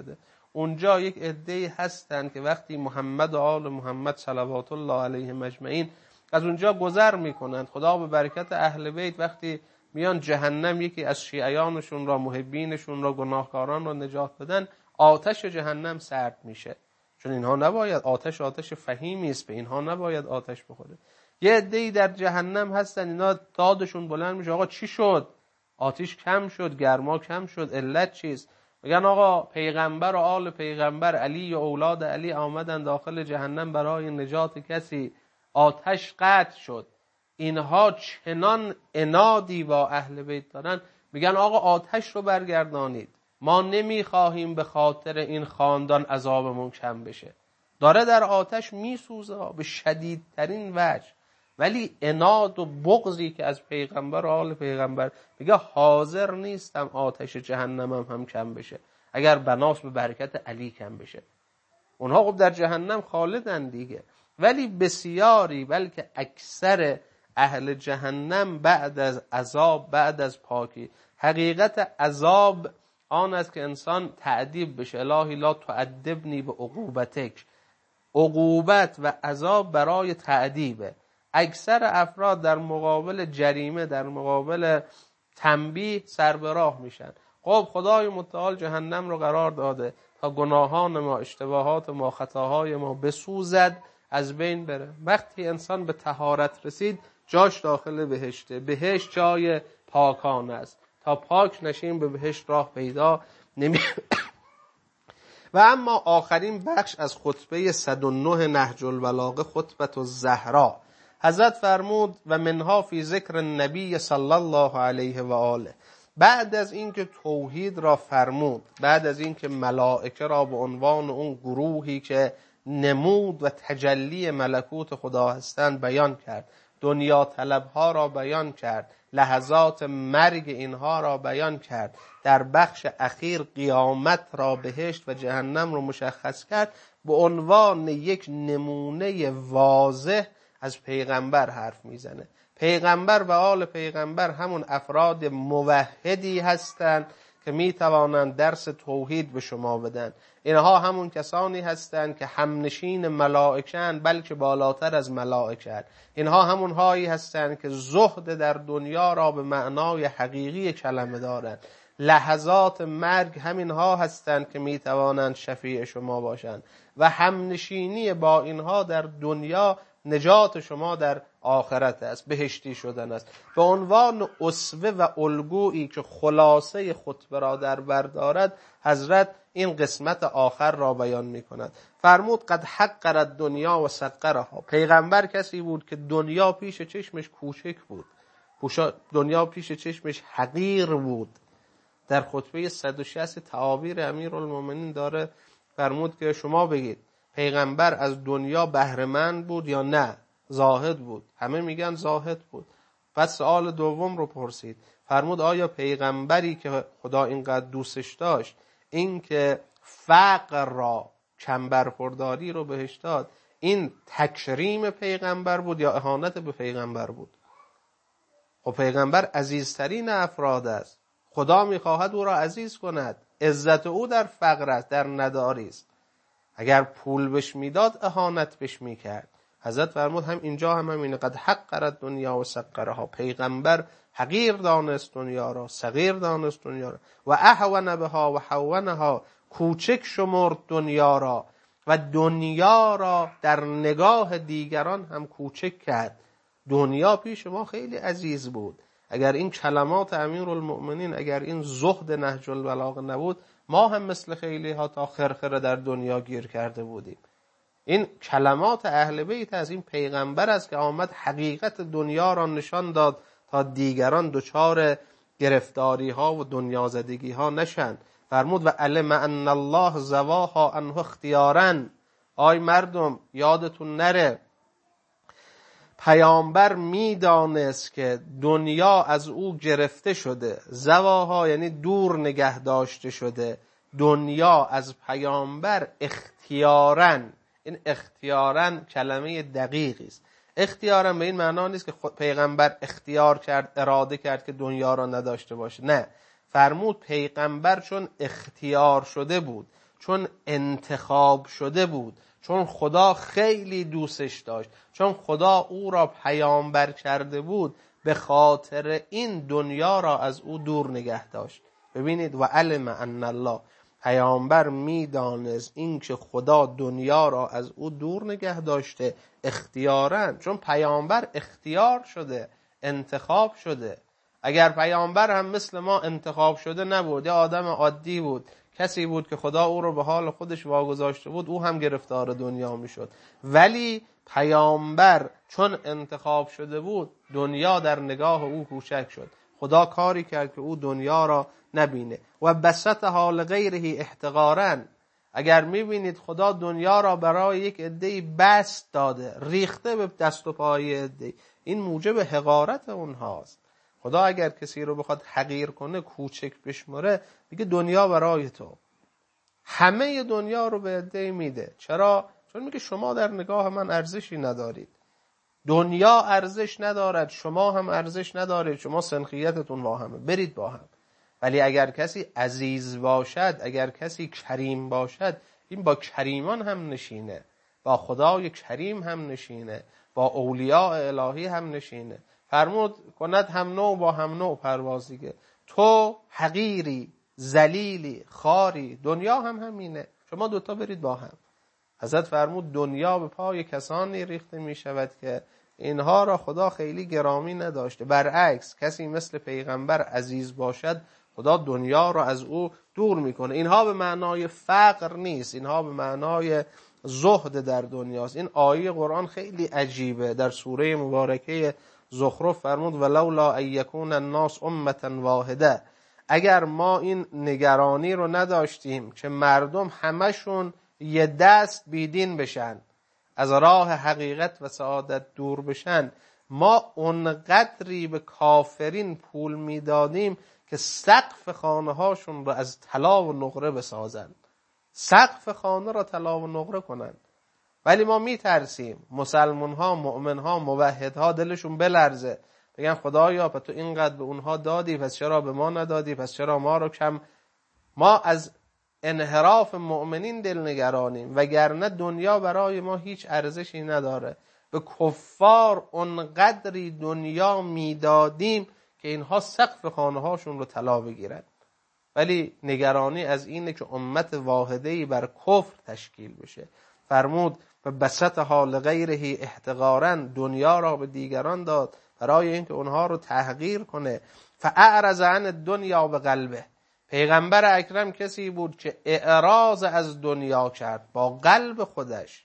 اونجا یک عده‌ای هستن که وقتی محمد و آل محمد صلوات الله علیهم اجمعین از اونجا گذر میکنن، خدا به برکت اهل بیت وقتی میان جهنم یکی از شیعیانشون را، محبینشون را، گناهکاران را نجات بدن، آتش جهنم سرد میشه. چون اینها نباید، آتش آتش فهیمی است، به اینها نباید آتش بخوره. یه عده‌ای در جهنم هستن، اینا دادشون بلند میشه آقا چی شد؟ آتش کم شد، گرما کم شد، علت چیست؟ میگن آقا پیغمبر و آل پیغمبر، علی و اولاد علی آمدن داخل جهنم برای نجات کسی، آتش قطع شد. اینها چنان عنادی با اهل بیت دارن، میگن آقا آتش رو برگردانید، ما نمیخواهیم به خاطر این خاندان عذابمون کم بشه. داره در آتش میسوزه به شدیدترین وجه، ولی عناد و بغضی که از پیغمبر و آل پیغمبر، میگه حاضر نیستم آتش جهنمم هم کم بشه اگر بناس به برکت علی کم بشه. اونها خب در جهنم خالدن دیگه، ولی بسیاری بلکه اکثر اهل جهنم بعد از عذاب، بعد از پاکی، حقیقت عذاب آن است که انسان تعذیب بشه. الهی لا تعذبنی به عقوبتک، عقوبت و عذاب برای تعذیبه. اکثر افراد در مقابل جریمه، در مقابل تنبیه سر به راه میشن. خب خدای متعال جهنم رو قرار داده تا گناهان ما، اشتباهات ما، خطاهای ما بسوزد، از بین بره. وقتی انسان به طهارت رسید جاش داخل بهشته. بهشت جای پاکان است، تا پاک نشیم به بهشت راه پیدا نمی. و اما آخرین بخش از خطبه صد و نه نهج البلاغه، خطبه الزهرا، حضرت فرمود و منها فی ذکر النبی صلی الله علیه و آله. بعد از اینکه توحید را فرمود، بعد از اینکه ملائکه را به عنوان اون گروهی که نمود و تجلی ملکوت خدا هستند بیان کرد، دنیا طلبها را بیان کرد، لحظات مرگ اینها را بیان کرد، در بخش اخیر قیامت را، بهشت و جهنم را مشخص کرد، به عنوان یک نمونه واضح از پیغمبر حرف میزنه. پیغمبر و آل پیغمبر همون افراد موحدی هستند که میتوانند درس توحید به شما بدن. اینها همون کسانی هستند که همنشین ملائکه‌اند، بلکه بالاتر از ملائکه. اینها همون هایی هستند که زهد در دنیا را به معنای حقیقی کلمه دارند. لحظات مرگ همینها هستند که میتوانند شفیع شما باشند و همنشینی با اینها در دنیا نجات شما در آخرت است، بهشتی شدن است. به عنوان اسوه و الگویی که خلاصه خطبه را در بر دارد، حضرت این قسمت آخر را بیان می کند. فرمود قد حقر الدنیا و صغرها. پیغمبر کسی بود که دنیا پیش چشمش کوچک بود، دنیا پیش چشمش حقیر بود. در خطبه صد و شصت تعابیر امیرالمومنین داره، فرمود که شما بگید پیغمبر از دنیا بهره‌مند بود یا نه زاهد بود؟ همه میگن زاهد بود. بعد سوال دوم رو پرسید، فرمود آیا پیغمبری که خدا اینقدر دوستش داشت، این که فقر را، کم برخورداری رو بهش داد، این تکریم پیغمبر بود یا اهانت به پیغمبر بود؟ خب پیغمبر عزیزترین افراد است، خدا میخواهد او را عزیز کند. عزت او در فقر است، در نداری است. اگر پول بهش میداد اهانت بهش میکرد. حضرت فرمود هم اینجا هم همینه، قد حقر دنیا و صغرها. پیغمبر حقیر دانست دنیا را، صغیر دانست دنیا را، و اهون بها و حونها، کوچک شمرد دنیا را و دنیا را در نگاه دیگران هم کوچک کرد. دنیا پیش ما خیلی عزیز بود. اگر این کلمات امیرالمؤمنین، اگر این زهد نهج البلاغه نبود، ما هم مثل خیلی ها تا خرخره در دنیا گیر کرده بودیم. این کلمات اهل بیت از این پیغمبر است که آمد حقیقت دنیا را نشان داد تا دیگران دچار گرفتاری ها و دنیا زدگی ها نشن. فرمود و علم ان الله زواها عنه اختیارا. آی مردم یادتون نره، پیامبر میدانست که دنیا از او گرفته شده. زواها یعنی دور نگه داشته شده. دنیا از پیامبر اختیاراً، این اختیاراً کلمه دقیقی است. اختیاراً به این معنا نیست که پیغمبر اختیار کرد، اراده کرد که دنیا را نداشته باشه. نه، فرمود پیغمبر چون اختیار شده بود، چون انتخاب شده بود، چون خدا خیلی دوستش داشت، چون خدا او را پیامبر کرده بود، به خاطر این دنیا را از او دور نگه داشت. ببینید و علم ان الله، پیامبر میدانست این که خدا دنیا را از او دور نگه داشته اختیاراً، چون پیامبر اختیار شده، انتخاب شده. اگر پیامبر هم مثل ما انتخاب شده نبود، یا آدم عادی بود، کسی بود که خدا او رو به حال خودش واگذاشته بود، او هم گرفتار دنیا میشد. ولی پیامبر چون انتخاب شده بود، دنیا در نگاه او کوچک شد. خدا کاری کرد که او دنیا را نبینه. و بسطها لغیره احتقاراً، اگر میبینید خدا دنیا را برای یک عده‌ای بسط داده، ریخته به دست و پای عده‌ای، این موجب حقارت اونهاست. خدا اگر کسی رو بخواد حقیر کنه، کوچک بشمره، میگه دنیا برای تو، همه دنیا رو به عده‌ای میده. چرا؟ چون میگه شما در نگاه من ارزشی ندارید، دنیا ارزش ندارد، شما هم ارزش ندارید، شما سنخیتتون واهمه، برید با هم. ولی اگر کسی عزیز باشد، اگر کسی کریم باشد، این با کریمان هم نشینه، با خدای کریم هم نشینه، با اولیاء الهی هم نشینه. فرمود کند هم نوع با هم نوع پرواز دیگه. تو حقیری، ذلیلی، خاری، دنیا هم همینه، شما دوتا برید با هم. حضرت فرمود دنیا به پای کسانی ریخته می شود که اینها را خدا خیلی گرامی نداشته. برعکس کسی مثل پیغمبر عزیز باشد، خدا دنیا را از او دور میکنه. اینها به معنای فقر نیست، اینها به معنای زهد در دنیاست. این آیه قرآن خیلی عجیبه. در سوره مبارکه زخرف فرمود ولولا ان یکون الناس امه واحده، اگر ما این نگرانی رو نداشتیم که مردم همشون یه دست بیدین بشن، از راه حقیقت و سعادت دور بشن، ما اونقدری به کافرین پول میدادیم که سقف خانه هاشون رو از طلا و نقره بسازن، سقف خانه رو طلا و نقره کنن. ولی ما میترسیم مسلمان ها، مؤمن ها، موحد ها دلشون بلرزه، بگن خدایا پس تو اینقدر به اونها دادی، پس چرا به ما ندادی، پس چرا ما رو کم. ما از انحراف مؤمنین دلنگرانیم، وگرنه دنیا برای ما هیچ ارزشی نداره. به کفار اونقدری دنیا میدادیم که اینها سقف خانه هاشون رو طلا بگیرن. ولی نگرانی از اینه که امت واحده‌ای بر کفر تشکیل بشه. فرمود و بسطها لغیره احتقاراً، دنیا را به دیگران داد برای اینکه اونها رو تحقیر کنه. فاعرض عن الدنیا به قلبه، پیغمبر اکرم کسی بود که اعراض از دنیا کرد با قلب خودش.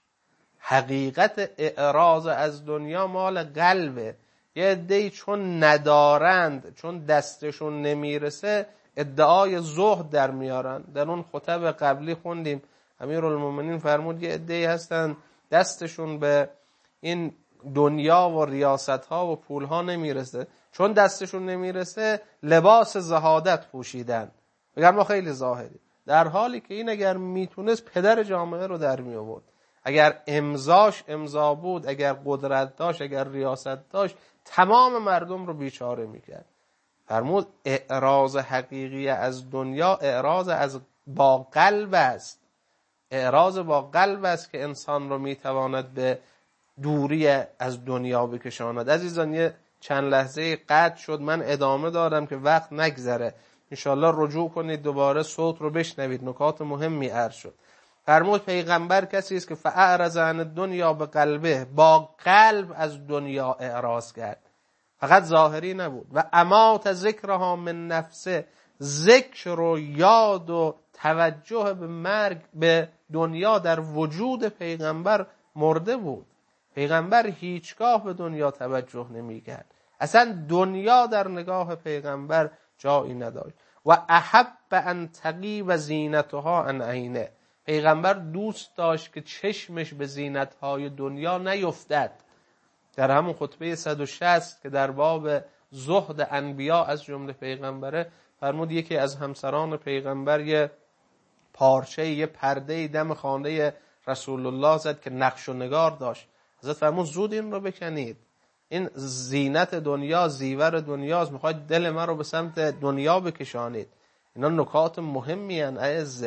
حقیقت اعراض از دنیا مال قلبه. یه عده‌ای چون ندارند، چون دستشون نمیرسه، ادعای زهد در میارن. در اون خطب قبلی خوندیم امیرالمومنین فرمود یه عده‌ای هستن دستشون به این دنیا و ریاست ها و پول ها نمیرسه، چون دستشون نمیرسه لباس زهادت پوشیدن، بگن ما خیلی زاهدی، در حالی که این اگر میتونست پدر جامعه رو در می آورد. اگر امضاش امضا بود، اگر قدرت داشت، اگر ریاست داشت، تمام مردم رو بیچاره میکرد. فرمود اعراض حقیقی از دنیا اعراض از با قلب است. اعراض با قلب است که انسان رو میتواند به دوری از دنیا بکشاند. عزیزان یه چند لحظه قطع شد، من ادامه دارم که وقت نگذره. انشالله رجوع کنید دوباره صوت رو بشنوید، نکات مهمی عرض شد. فرمود پیغمبر کسی است که فاعرض عن الدنیا به قلبه، با قلب از دنیا اعراض کرد، فقط ظاهری نبود. و امات ذکرها من نفسه، ذکر و یاد و توجه به مرگ، به دنیا در وجود پیغمبر مرده بود. پیغمبر هیچگاه به دنیا توجه نمی کرد، اصلا دنیا در نگاه پیغمبر جایی نداشت. و احب ان تغیب زینتها عن عینه، پیغمبر دوست داشت که چشمش به زینتهای دنیا نیفتد. در همون خطبه صد و شصت که در باب زهد انبیا از جمله پیغمبره، فرمود یکی از همسران پیغمبر یه پارچه، یه پرده دم خانه رسول الله زد که نقش و نگار داشت. حضرت فرمود زود این رو بکنید، این زینت دنیا، زیور دنیاست، میخواید دل من رو به سمت دنیا بکشانید. اینا نکات مهمی ان اعزه.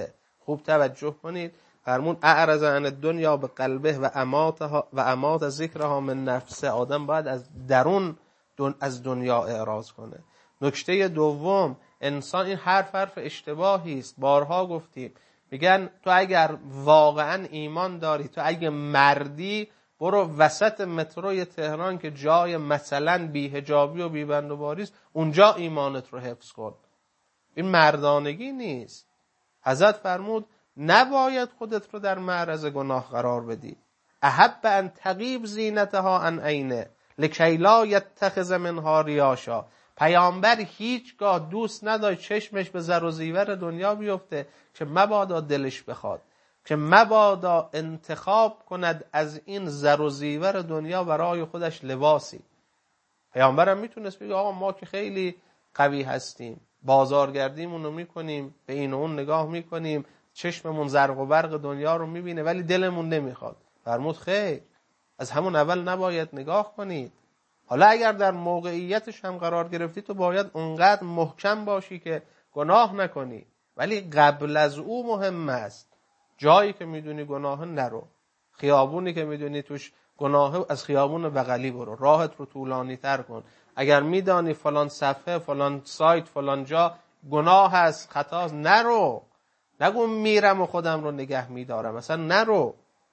خوب توجه کنید. فرمود اعرض عن الدنیا به قلبه و اماتها و امات ذکرها من نفسه. آدم باید از درون دن از دنیا اعراض کنه. نکته دوم، انسان، این حرف حرف اشتباهی است. بارها گفتیم، میگن تو اگر واقعا ایمان داری، تو اگه مردی، برو وسط متروی تهران که جای مثلا بی‌حجابی و بی‌بندوباری است، اونجا ایمانت رو حفظ کن. این مردانگی نیست. حضرت فرمود نباید خودت رو در معرض گناه قرار بدی. احب ان تغیب زینتها عن عینه لکی لا یتخذ منها ریاشا. پیامبر هیچگاه دوست نداشت چشمش به زر و زیور دنیا بیفته که مبادا دلش بخواد، که مبادا انتخاب کند از این زر و زیور دنیا برای خودش لباسی. پیامبرم میتونست بگه آقا ما که خیلی قوی هستیم، بازارگردیمون رو میکنیم، به این و اون نگاه میکنیم، چشممون زرق و برق دنیا رو میبینه ولی دلمون نمیخواد. فرمود خیر، از همون اول نباید نگاه کنید. حالا اگر در موقعیتش هم قرار گرفتی تو باید اونقدر محکم باشی که گناه نکنی، ولی قبل از او مهم است. جایی که میدونی گناه نرو، خیابونی که میدونی توش گناه از خیابون بغلی برو، راحت رو طولانی تر کن. اگر میدانی فلان صفحه، فلان سایت، فلان جا گناه هست، خطاست، نرو. نگو میرم و خودم رو نگه میدارم، مثلا نرو.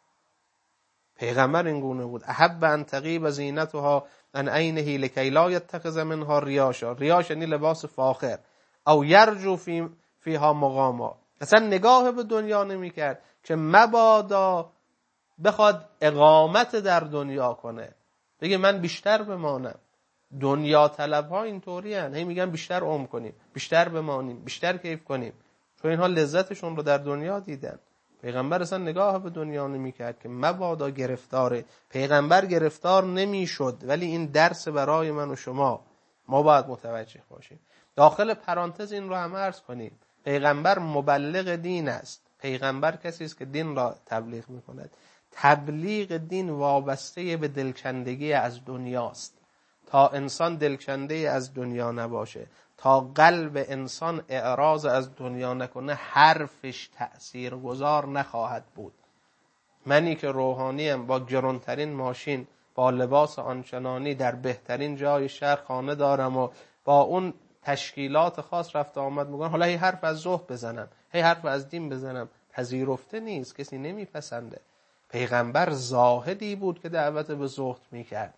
پیغمبر این گونه بود. احب ان تغیب زینتها عن عینه لکی لا یتخذ منها ریاشا. ریاش یعنی لباس فاخر. او یرجو فی فیها مقاما. اصلا نگاه به دنیا نمی کرد که مبادا بخواد اقامت در دنیا کنه، بگه من بیشتر بمانم. دنیا طلب ها اینطوری هن، هی میگن بیشتر عمر کنیم، بیشتر بمانیم، بیشتر کیف کنیم، چون اینها لذتشون رو در دنیا دیدن. پیغمبر اصلا نگاه به دنیا نمی کرد که مبادا گرفتاره. پیغمبر گرفتار نمی شد، ولی این درس برای من و شما، ما باید متوجه باشیم. داخل پرانتز این رو هم عرض کنیم، پیغمبر مبلغ دین است. پیغمبر کسی است که دین را تبلیغ می کند. تبلیغ دین وابسته به دلکندگی از دنیاست. تا انسان دلکنده از دنیا نباشه، تا قلب انسان اعراض از دنیا نکنه، حرفش تأثیر گذار نخواهد بود. منی که روحانیم، با گرانترین ماشین، با لباس آنچنانی، در بهترین جای شهر خانه دارم و با اون تشکیلات خاص رفت آمد میکنم، حالا هی حرف از زهد بزنم، هی حرف از دین بزنم، پذیرفته نیست، کسی نمیپسنده. پیغمبر زاهدی بود که دعوت به زهد میکرد.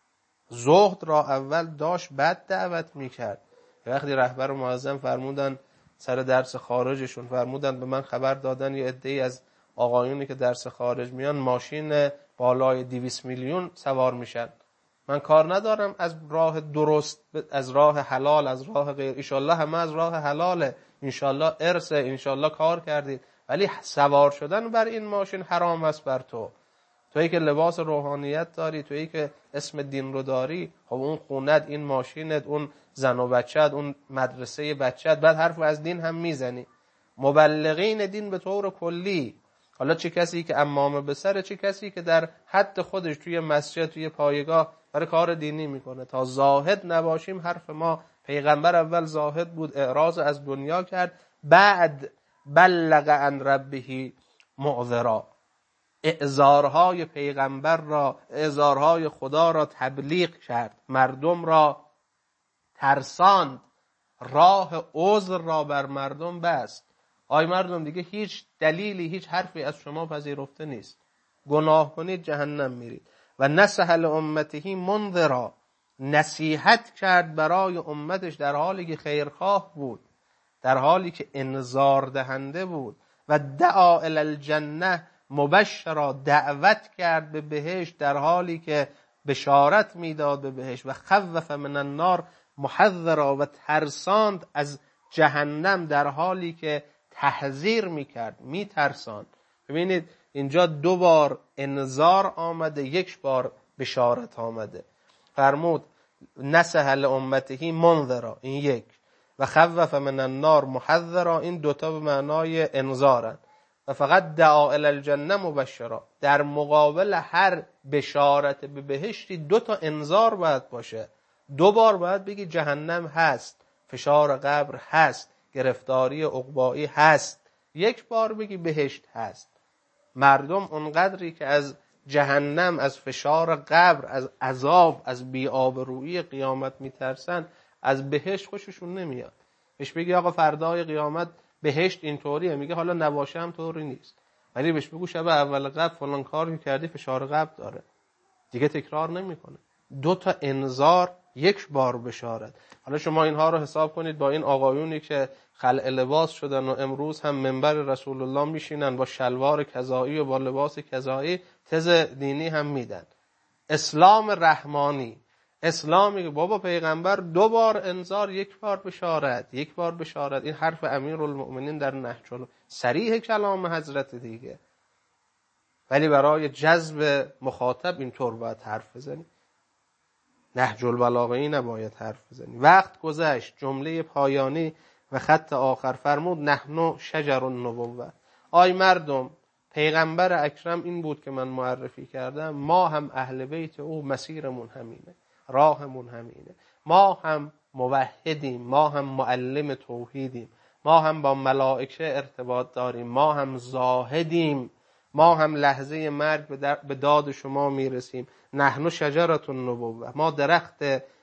زهد را اول داشت، بعد دعوت میکرد. وقتی رهبر معظم فرمودن سر درس خارجشون، فرمودن به من خبر دادن یه عده‌ای از آقایونی که درس خارج میان ماشین بالای دویست میلیون سوار میشن. من کار ندارم از راه درست، از راه حلال، از راه غیر، انشالله همه از راه حلاله، انشالله ارثه، انشالله کار کردید، ولی سوار شدن بر این ماشین حرام است بر تو. تویی که لباس روحانیت داری، تویی که اسم دین رو داری، خب اون خونت، این ماشینت، اون زن و بچت، اون مدرسه بچت، بعد حرف از دین هم میزنی. مبلغین دین به طور کلی، حالا چه کسی که امامه به سر، چه کسی که در حد خودش توی مسجد، توی پایگاه برای کار دینی میکنه. تا زاهد نباشیم حرف ما. پیغمبر اول زاهد بود، اعراض از دنیا کرد، بعد بلغ عن ربه معذرا. اعذارهای پیغمبر را، اعذارهای خدا را تبلیغ کرد، مردم را ترساند، راه عذر را بر مردم بست. آی مردم دیگه هیچ دلیلی، هیچ حرفی از شما پذیرفته نیست، گناه کنید جهنم میرید. و نصح لامته منذرا، نصیحت کرد برای امتش در حالی که خیرخواه بود، در حالی که انذار دهنده بود. و دعا الی الجنه مبشرا، دعوت کرد به بهشت در حالی که بشارت میداد به بهشت. و خوف من النار محذرا، و ترساند از جهنم در حالی که تحذیر میکرد، میترساند. ببینید اینجا دو بار انذار آمده، یک بار بشارت آمده. فرمود نصح لامته منذرا، این یک، و خوف من النار محذرا، این دوتا به معنای انذارن. و فقط دعا الی الجنه مبشرا، در مقابل هر بشارت به بهشتی دو تا انذار باید باشه. دو بار باید بگی جهنم هست، فشار قبر هست، گرفتاری عقبایی هست، یک بار بگی بهشت هست. مردم اونقدری که از جهنم، از فشار قبر، از عذاب، از بی‌آبرویی قیامت میترسن، از بهشت خوششون نمیاد. بهش بگی آقا فردای قیامت بهشت اینطوریه، میگه حالا نباشه هم طوری نیست. ولی بهش بگو شب اول قبر فلان کار کردی فشار قبر داره، دیگه تکرار نمیکنه. دو تا انذار، یک بار بشارت. حالا شما اینها رو حساب کنید با این آقایونی که خلع لباس شدن و امروز هم منبر رسول الله میشینن با شلوار کذایی و با لباس کذایی، تز دینی هم میدن. اسلام رحمانی، اسلامی که بابا پیغمبر دو بار انذار، یک بار بشارت، یک بار بشارت. این حرف امیرالمؤمنین در نهج، صریح کلام حضرت دیگه. ولی برای جذب مخاطب اینطور باید حرف بزنی، نهج البلاغه نباید حرف بزنی. وقت گذشت، جمله پایانی و خط آخر فرمود نحن شجر النبوة. آی مردم، پیغمبر اکرم این بود که من معرفی کردم، ما هم اهل بیت او، مسیرمون همینه، راهمون همینه. ما هم موحدیم، ما هم معلم توحیدیم، ما هم با ملائکه ارتباط داریم، ما هم زاهدیم، ما هم لحظه مرگ به داد شما میرسیم. نحن شجرة النبوة، ما درخت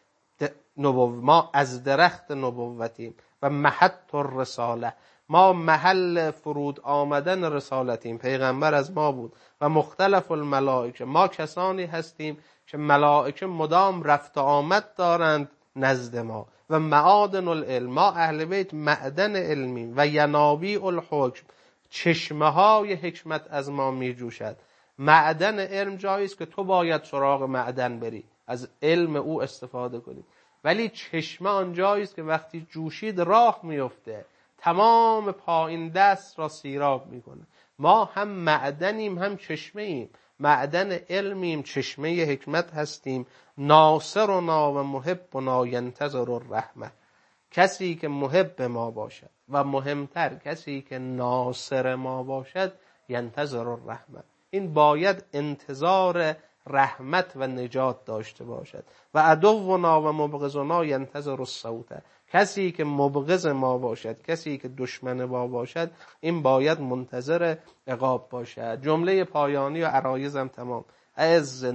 نبوت، ما از درخت نبوتیم. و محط الرساله، ما محل فرود آمدن رسالتیم، پیغمبر از ما بود. و مختلف الملائکه، ما کسانی هستیم که ملائکه مدام رفت آمد دارند نزد ما. و معادن العلم، ما اهل بیت معدن علمیم. و ینابیع الحکم، چشمه های حکمت از ما می جوشد. معدن علم جایی است که تو باید سراغ معدن بری، از علم او استفاده کنی. ولی چشمه آنجایی است که وقتی جوشید راه میفته، تمام پایین دست را سیراب میکنه. ما هم معدنیم هم چشمه ایم، معدن علمیم، چشمه حکمت هستیم. ناصرنا و محبنا ینتظر الرحمه، کسی که محب ما باشد و مهمتر کسی که ناصر ما باشد، ینتظر الرحمه، این باید انتظار رحمت و نجات داشته باشد. و عدونا و مبغضنا ینتظر الصوت، کسی که مبغض ما باشد، کسی که دشمن ما باشد، این باید منتظر عقاب باشد. جمله پایانی و عرایزم تمام. از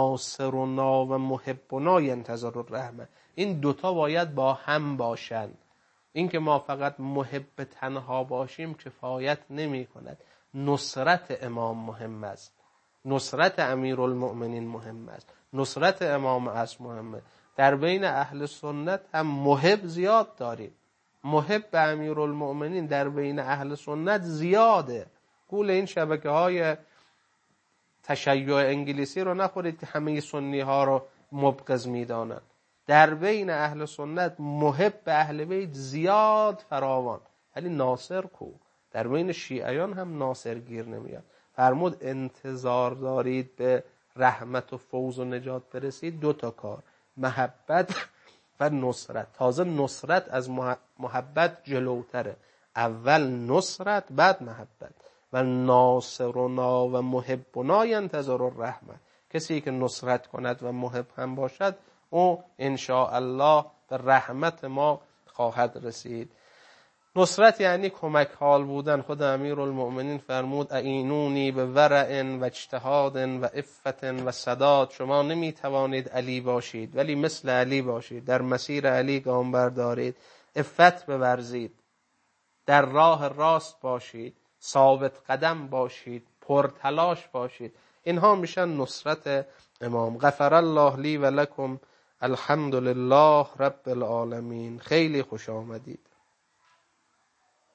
ناصرنا و محبنا ینتظر الرحمه، این دوتا باید با هم باشند. این که ما فقط محب تنها باشیم کفایت نمی کند. نصرت امام مهم است، نصرت امیرالمؤمنین مهم است، نصرت امام عصر مهمه. در بین اهل سنت هم محب زیاد داریم. محب امیرالمؤمنین در بین اهل سنت زیاده. گول این شبکه های تشیع انگلیسی رو نخورید که همه سنی ها رو مبغض میدانند. در بین اهل سنت محب اهل بیت زیاد فراوان، ولی ناصر کو؟ در بین شیعیان هم ناصر گیر نمیاد. فرمود انتظار دارید به رحمت و فوز و نجات برسید، دو تا کار، محبت و نصرت. تازه نصرت از محبت جلوتره، اول نصرت بعد محبت. و ناصرنا و محبنا ینتظر الرحمه، کسی که نصرت کند و محب هم باشد، او ان شاء الله به رحمت ما خواهد رسید. نصرت یعنی کمک حال بودن. خود امیرالمؤمنین فرمود اعینونی به ورع و اجتهاد و عفت و سداد، شما نمی توانید علی باشید ولی مثل علی باشید، در مسیر علی گام بردارید، عفت بورزید، در راه راست باشید، ثابت قدم باشید، پرتلاش باشید. اینها میشن نصرت امام. غفر الله لی و لکم، الحمد لله رب العالمین. خیلی خوش آمدید.